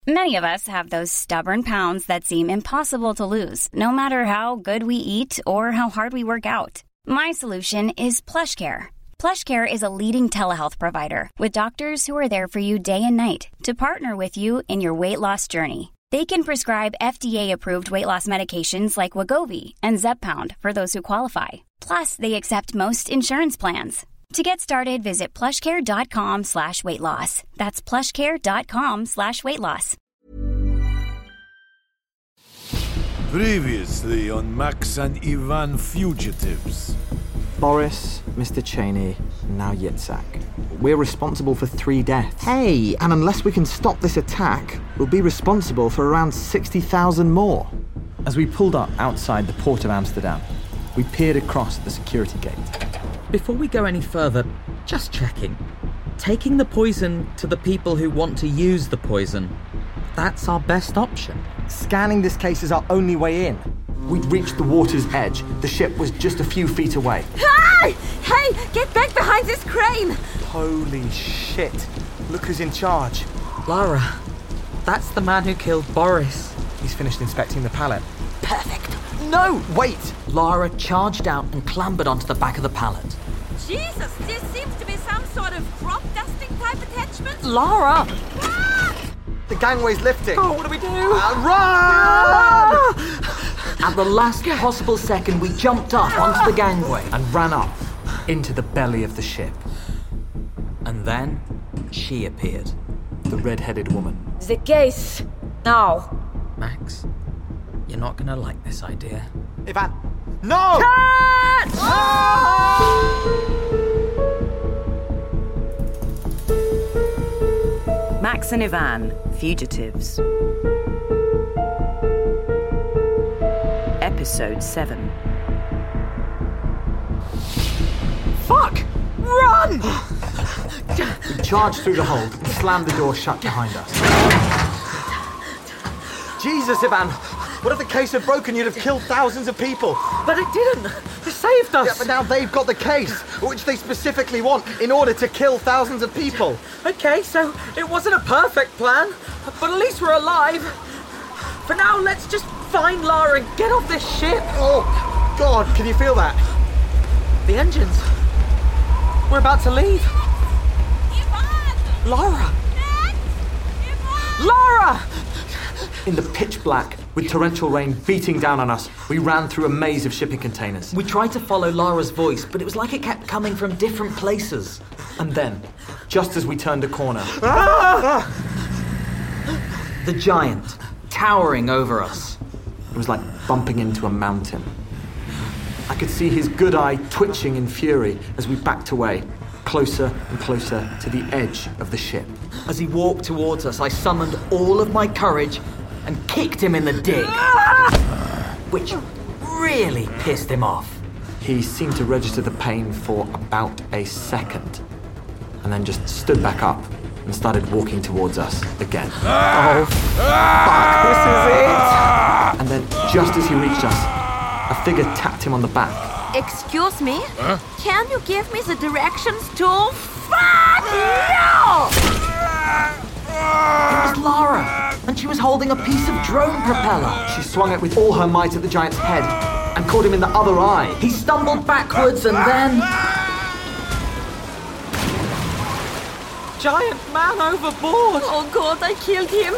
Many of us have those stubborn pounds that seem impossible to lose, no matter how good we eat or how hard we work out. My solution is PlushCare. PlushCare is a leading telehealth provider with doctors who are there for you day and night to partner with you in your weight loss journey. They can prescribe FDA-approved weight loss medications like Wegovy and Zepbound for those who qualify. Plus, they accept most insurance plans. To get started, visit plushcare.com/weightloss. That's plushcare.com/weightloss. Previously on Max and Ivan Fugitives. Boris, Mr. Cheney, now Yitzhak. We're responsible for 3 deaths. Hey! And unless we can stop this attack, we'll be responsible for around 60,000 more. As we pulled up outside the port of Amsterdam, we peered across the security gate. Before we go any further, just checking. Taking the poison to the people who want to use the poison, that's our best option. Scanning this case is our only way in. We'd reached the water's edge. The ship was just a few feet away. Hey! Hey! Get back behind this crane! Holy shit. Look who's in charge. Lara, that's the man who killed Boris. He's finished inspecting the pallet. Perfect. No! Wait! Lara charged out and clambered onto the back of the pallet. Jesus, there seems to be some sort of crop dusting type attachment. Lara! The gangway's lifting. Oh, what do we do? Run! At the last possible second, we jumped up onto the gangway. And ran up into the belly of the ship. And then she appeared. The red-headed woman. The case. Now. Max, you're not gonna like this idea. Ivan! No! Cut! Max and Ivan, Fugitives. Episode 7. Fuck! Run! We charged through the hold and slammed the door shut behind us. Jesus, Ivan! What if the case had broken? You'd have killed thousands of people. But it didn't. It saved us. Yeah, but now they've got the case, which they specifically want, in order to kill thousands of people. Okay, so it wasn't a perfect plan, but at least we're alive. For now, let's just find Lara and get off this ship. Oh, God, can you feel that? The engines. We're about to leave. Ivan! Lara! Dad! Ivan! Lara! In the pitch black, with torrential rain beating down on us, we ran through a maze of shipping containers. We tried to follow Lara's voice, but it was like it kept coming from different places. And then, just as we turned a corner... The giant, towering over us. It was like bumping into a mountain. I could see his good eye twitching in fury as we backed away, closer and closer to the edge of the ship. As he walked towards us, I summoned all of my courage and kicked him in the dig, which really pissed him off. He seemed to register the pain for about a second, and then just stood back up and started walking towards us again. Oh, fuck, this is it! And then, just as he reached us, a figure tapped him on the back. Excuse me? Huh? Can you give me the directions to... Fuck you! It was Lara, and she was holding a piece of drone propeller. She swung it with all her might at the giant's head and caught him in the other eye. He stumbled backwards and then... Giant man overboard! Oh God, I killed him!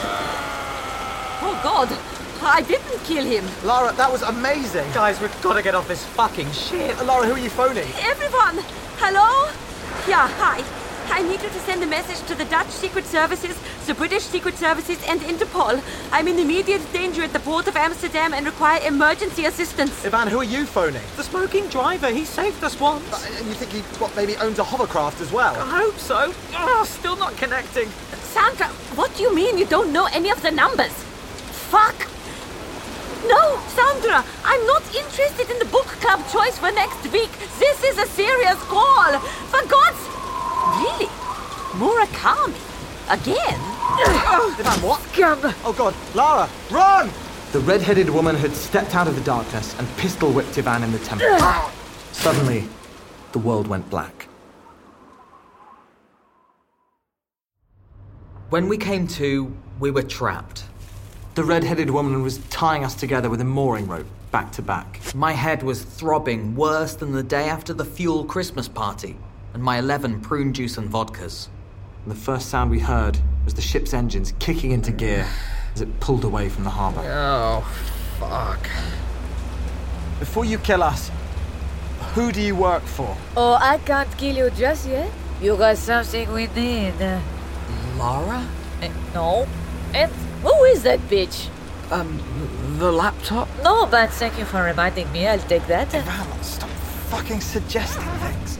Oh God, I didn't kill him! Lara, that was amazing! Guys, we've got to get off this fucking shit! Lara, who are you phoning? Everyone! Hello? Yeah, hi. I need you to send a message to the Dutch Secret Services, the British Secret Services, and Interpol. I'm in immediate danger at the port of Amsterdam and require emergency assistance. Ivan, who are you phoning? The smoking driver. He saved us once. And you think he, maybe owns a hovercraft as well? I hope so. Oh, still not connecting. Sandra, what do you mean you don't know any of the numbers? Fuck! No, Sandra, I'm not interested in the book club choice for next week. This is a serious call. For God's... Really? Murakami? Again? Ivan, what? Oh God, Lara, run! The red-headed woman had stepped out of the darkness and pistol-whipped Ivan in the temple. Suddenly, the world went black. When we came to, we were trapped. The red-headed woman was tying us together with a mooring rope, back to back. My head was throbbing worse than the day after the Fuel Christmas party, and my 11 prune juice and vodkas. And the first sound we heard was the ship's engines kicking into gear as it pulled away from the harbour. Oh, fuck. Before you kill us, who do you work for? Oh, I can't kill you just yet. You got something we need. Lara? No. And who is that bitch? The laptop? No, but thank you for reminding me. I'll take that. Val, stop fucking suggesting things.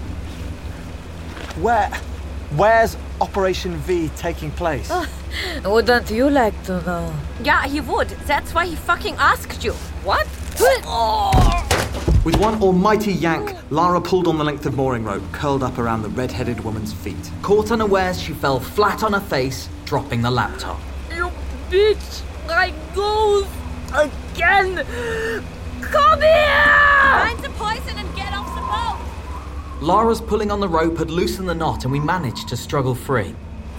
Where's Operation V taking place? Wouldn't you like to know? Yeah, he would. That's why he fucking asked you. What? With one almighty yank, Lara pulled on the length of mooring rope curled up around the red-headed woman's feet. Caught unawares, she fell flat on her face, dropping the laptop. You bitch! I goes again! Come here! Find the poison and get off the boat! Lara's pulling on the rope had loosened the knot and we managed to struggle free.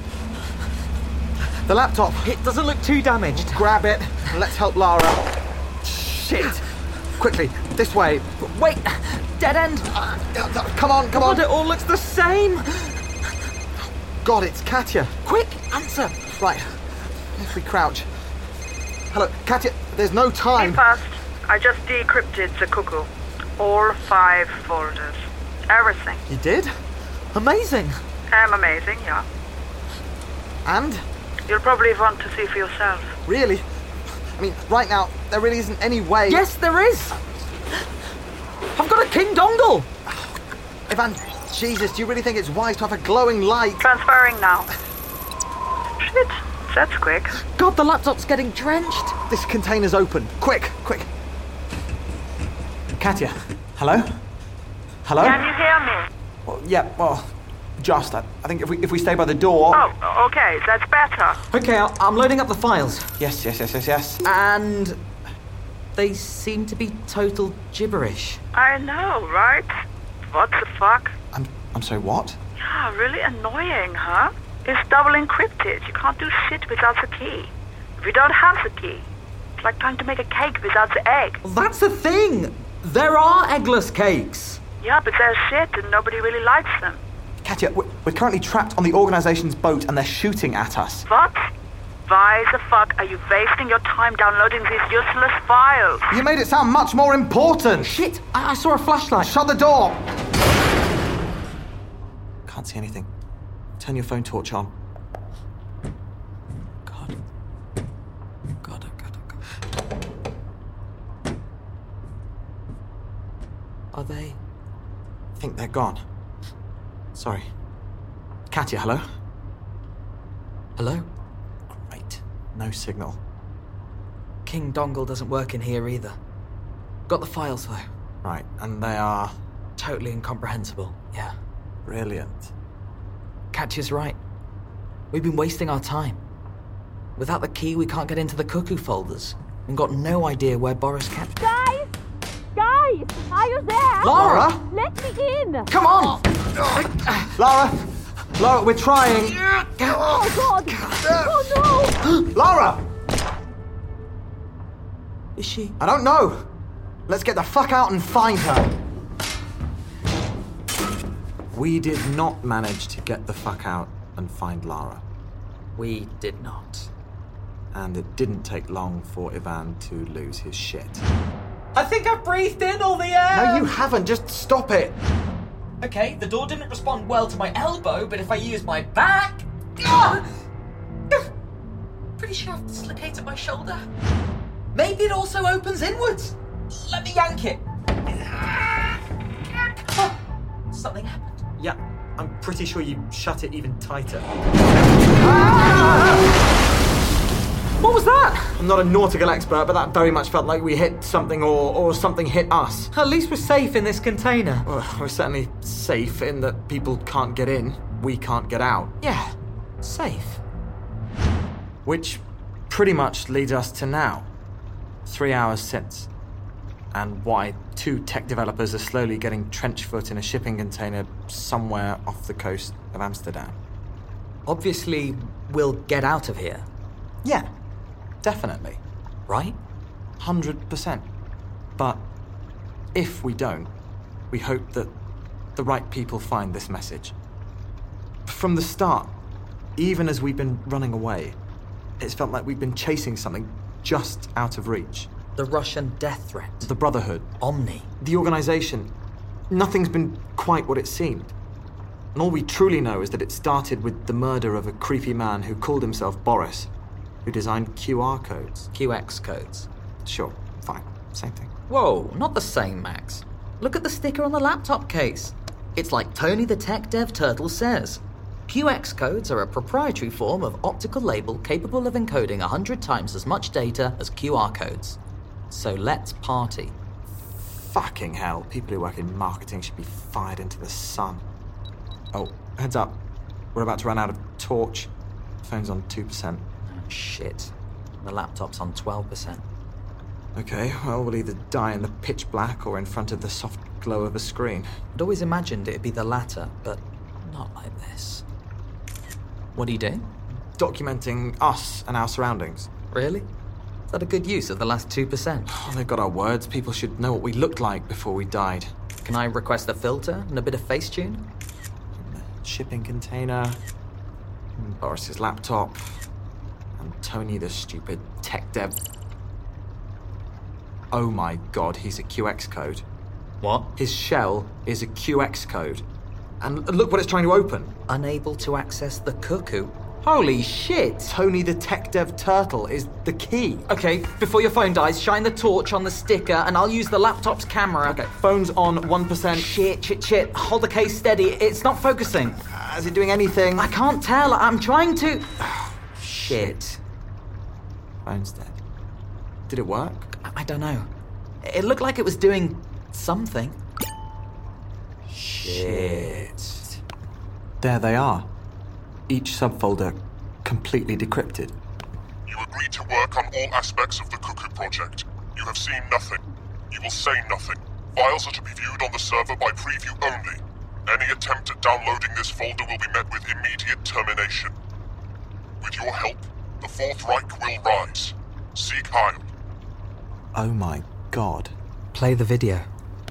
The laptop! It doesn't look too damaged. Grab it and let's help Lara. Shit! Quickly, this way. Wait! Dead end! Come on! God, it all looks the same! God, it's Katya. Quick, answer! Right, if we crouch. Hello, Katya, there's no time. Be fast. I just decrypted the cuckoo. All 5 folders. Everything. You did? Amazing. I'm amazing, yeah. And? You'll probably want to see for yourself. Really? I mean, right now, there really isn't any way... Yes, there is! I've got a King dongle! Ivan, Jesus, do you really think it's wise to have a glowing light? Transferring now. Shit, that's quick. God, the laptop's getting drenched! This container's open. Quick! Katya, hello? Hello? Can you hear me? Well, yeah, well, just. I think if we stay by the door... Oh, okay, that's better. Okay, I'm loading up the files. Yes. And they seem to be total gibberish. I know, right? What the fuck? I'm sorry, what? Yeah, really annoying, huh? It's double encrypted. You can't do shit without the key. If you don't have the key, it's like trying to make a cake without the egg. Well, that's the thing! There are eggless cakes! Yeah, but they're shit and nobody really likes them. Katya, we're currently trapped on the organization's boat and they're shooting at us. What? Why the fuck are you wasting your time downloading these useless files? You made it sound much more important! Shit! I saw a flashlight. Shut the door! Can't see anything. Turn your phone torch on. God. Are they? I think they're gone. Sorry. Katya, hello? Hello? Great. No signal. King dongle doesn't work in here either. Got the files though. Right, and they are... Totally incomprehensible, yeah. Brilliant. Katya's right. We've been wasting our time. Without the key, we can't get into the cuckoo folders. We've got no idea where Boris kept... Guys! Are you there? Lara! Let me in! Come on! Lara, we're trying. Oh, God! Oh, no! Lara! Is she? I don't know. Let's get the fuck out and find her. We did not manage to get the fuck out and find Lara. We did not. And it didn't take long for Ivan to lose his shit. I think I've breathed in all the air! No, you haven't. Just stop it. Okay, the door didn't respond well to my elbow, but if I use my back... Pretty sure I've dislocated my shoulder. Maybe it also opens inwards. Let me yank it. Something happened. Yeah, I'm pretty sure you shut it even tighter. What was that? I'm not a nautical expert, but that very much felt like we hit something or something hit us. At least we're safe in this container. Well, we're certainly safe in that people can't get in, we can't get out. Yeah, safe. Which pretty much leads us to now. 3 hours since. And why 2 tech developers are slowly getting trench foot in a shipping container somewhere off the coast of Amsterdam. Obviously, we'll get out of here, Yeah, definitely. right? 100%. But if we don't, we hope that the right people find this message. From the start, even as we've been running away, it's felt like we've been chasing something just out of reach. The Russian death threat. The Brotherhood, Omni. the organization, nothing's been quite what it seemed. And all we truly know is that it started with the murder of a creepy man who called himself Boris, who designed QR codes. QX codes. Sure, fine, same thing. Whoa, not the same, Max. Look at the sticker on the laptop case. It's like Tony the Tech Dev Turtle says. QX codes are a proprietary form of optical label capable of encoding 100 times as much data as QR codes. So let's party. Fucking hell, people who work in marketing should be fired into the sun. Oh, heads up. We're about to run out of torch. Phone's on 2%. Oh, shit. The laptop's on 12%. Okay, well, we'll either die in the pitch black or in front of the soft glow of a screen. I'd always imagined it'd be the latter, but not like this. What are you doing? Documenting us and our surroundings. Really? Is that a good use of the last 2%? Oh, they've got our words. People should know what we looked like before we died. Can I request a filter and a bit of Facetune? Shipping container, Boris's laptop, and Tony the stupid tech dev. Oh my god, he's a QX code. What? His shell is a QX code. And look what it's trying to open. Unable to access the cuckoo. Holy shit! Tony the tech dev turtle is the key. Okay, before your phone dies, shine the torch on the sticker and I'll use the laptop's camera. Okay, phone's on 1%. Shit. Hold the case steady. It's not focusing. Is it doing anything? I can't tell. I'm trying to... Shit. Phone's dead. Did it work? I don't know. It looked like it was doing something. Shit. There they are. Each subfolder completely decrypted. You agreed to work on all aspects of the Cuckoo project. You have seen nothing. You will say nothing. Files are to be viewed on the server by preview only. Any attempt at downloading this folder will be met with immediate termination. With your help, the Fourth Reich will rise. Sieg Heil. Oh my god. Play the video.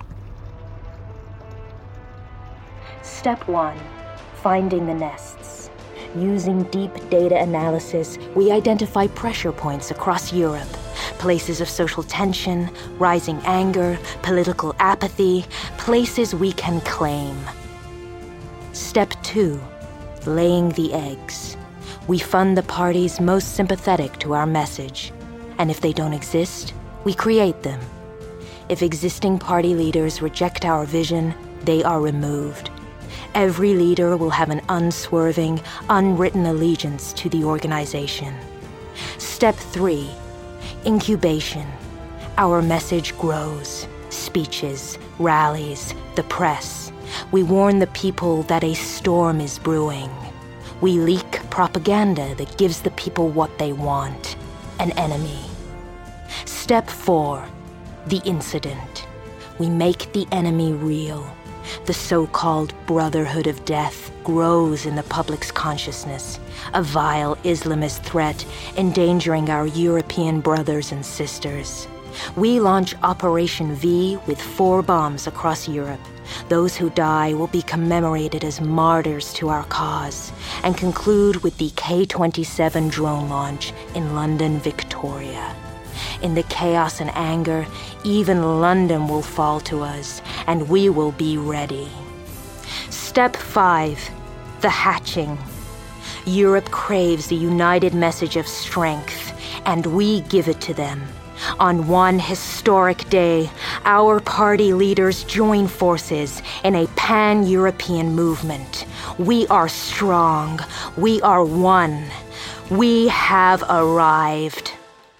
Step 1. Finding the nests. Using deep data analysis, we identify pressure points across Europe. Places of social tension, rising anger, political apathy, places we can claim. Step 2. Laying the eggs. We fund the parties most sympathetic to our message. And if they don't exist, we create them. If existing party leaders reject our vision, they are removed. Every leader will have an unswerving, unwritten allegiance to the organization. Step 3. Incubation. Our message grows. Speeches, rallies, the press. We warn the people that a storm is brewing. We leak propaganda that gives the people what they want. An enemy. Step 4. The incident. We make the enemy real. The so-called Brotherhood of Death grows in the public's consciousness, a vile Islamist threat endangering our European brothers and sisters. We launch Operation V with 4 bombs across Europe. Those who die will be commemorated as martyrs to our cause, and conclude with the K-27 drone launch in London, Victoria. In the chaos and anger, even London will fall to us, and we will be ready. Step 5. The hatching. Europe craves a united message of strength, and we give it to them. On one historic day, our party leaders join forces in a pan-European movement. We are strong. We are one. We have arrived.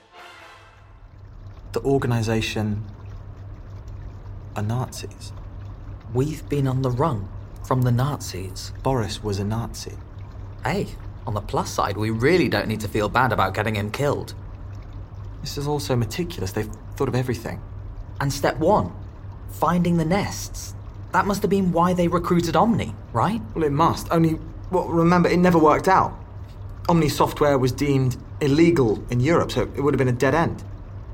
The organization are Nazis. We've been on the run from the Nazis. Boris was a Nazi. Hey, on the plus side, we really don't need to feel bad about getting him killed. This is all so meticulous. They've thought of everything. And step 1, finding the nests. That must have been why they recruited Omni, right? Well, it must. Only, well, remember, it never worked out. Omni software was deemed illegal in Europe, so it would have been a dead end.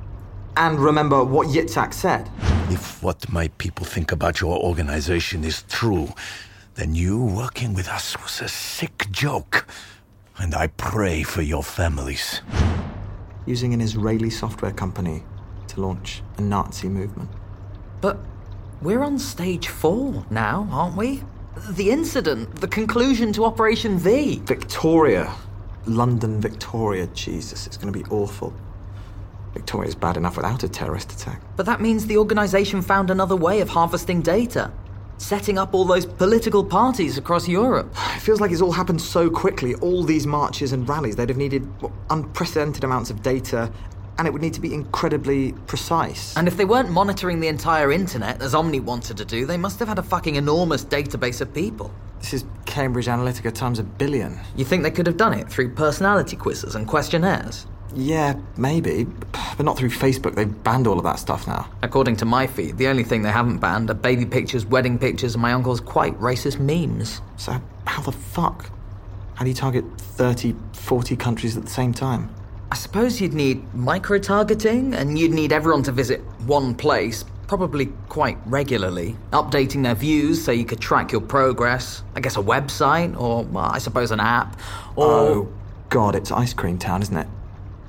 And remember what Yitzhak said. If what my people think about your organization is true, then you working with us was a sick joke. And I pray for your families. Using an Israeli software company to launch a Nazi movement. But we're on stage 4 now, aren't we? The incident, the conclusion to Operation V. Victoria. London, Victoria. Jesus, it's going to be awful. Victoria's bad enough without a terrorist attack. But that means the organisation found another way of harvesting data. Setting up all those political parties across Europe. It feels like it's all happened so quickly. All these marches and rallies, they'd have needed unprecedented amounts of data, and it would need to be incredibly precise. And if they weren't monitoring the entire internet, as Omni wanted to do, they must have had a fucking enormous database of people. This is Cambridge Analytica times 1 billion. You think they could have done it through personality quizzes and questionnaires? Yeah, maybe, but not through Facebook. They've banned all of that stuff now. According to my feed, the only thing they haven't banned are baby pictures, wedding pictures, and my uncle's quite racist memes. So how the fuck? How do you target 30, 40 countries at the same time? I suppose you'd need micro-targeting, and you'd need everyone to visit one place, probably quite regularly, updating their views so you could track your progress. I guess a website, or, well, I suppose an app, or... Oh, God, it's Ice Cream Town, isn't it?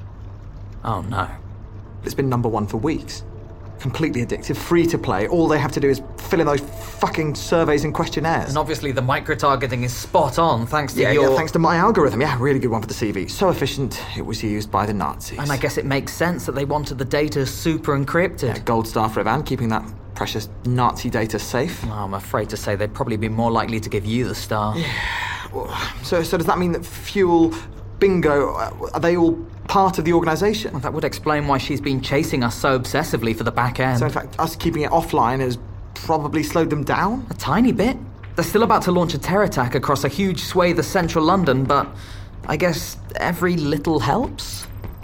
Oh, no. It's been #1 for weeks. Completely addictive, free to play. All they have to do is fill in those fucking surveys and questionnaires. And obviously the micro-targeting is spot on, thanks to your... Yeah, thanks to my algorithm. Yeah, really good one for the CV. So efficient, it was used by the Nazis. And I guess it makes sense that they wanted the data super encrypted. Yeah, gold star for Ivan, keeping that precious Nazi data safe. Oh, I'm afraid to say they'd probably be more likely to give you the star. Yeah. Well, so does that mean that Fuel, Bingo, are they all part of the organisation? Well, that would explain why she's been chasing us so obsessively for the back end. So in fact, us keeping it offline has probably slowed them down? A tiny bit. They're still about to launch a terror attack across a huge swathe of central London, but I guess every little helps.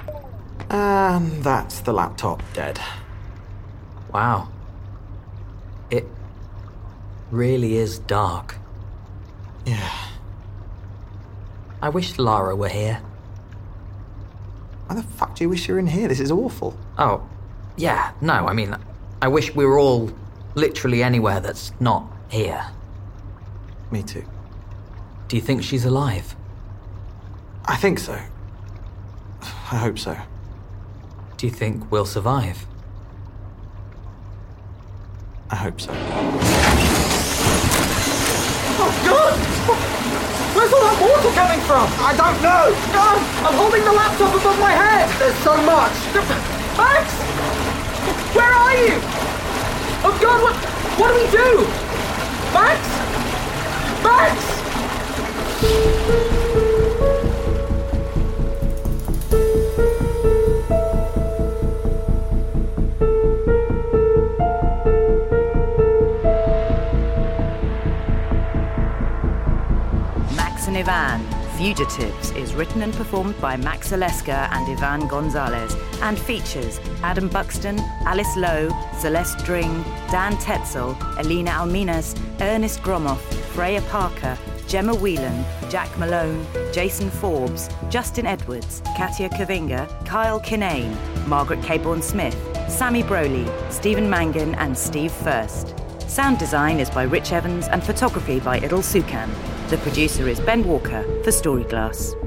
And that's the laptop dead. Wow. It really is dark. Yeah. I wish Lara were here. Why the fuck do you wish you were in here? This is awful. Oh, yeah, no, I mean, I wish we were all literally anywhere that's not here. Me too. Do you think she's alive? I think so. I hope so. Do you think we'll survive? I hope so. Oh, God! Where's all that water coming from? I don't know! God, I'm holding the laptop above my head! There's so much! Max! Where are you? Oh God, what do we do? Max? Max! Max and Ivan, Fugitives is written and performed by Max Oleska and Ivan Gonzalez and features Adam Buxton, Alice Lowe, Celeste Dring, Dan Tetzel, Elena Alminas, Ernest Gromoff, Freya Parker, Gemma Whelan, Jack Malone, Jason Forbes, Justin Edwards, Katia Kavinga, Kyle Kinane, Margaret Caborn-Smith, Sammy Broley, Stephen Mangan and Steve First. Sound design is by Rich Evans and photography by Idil Sukan. The producer is Ben Walker for Storyglass.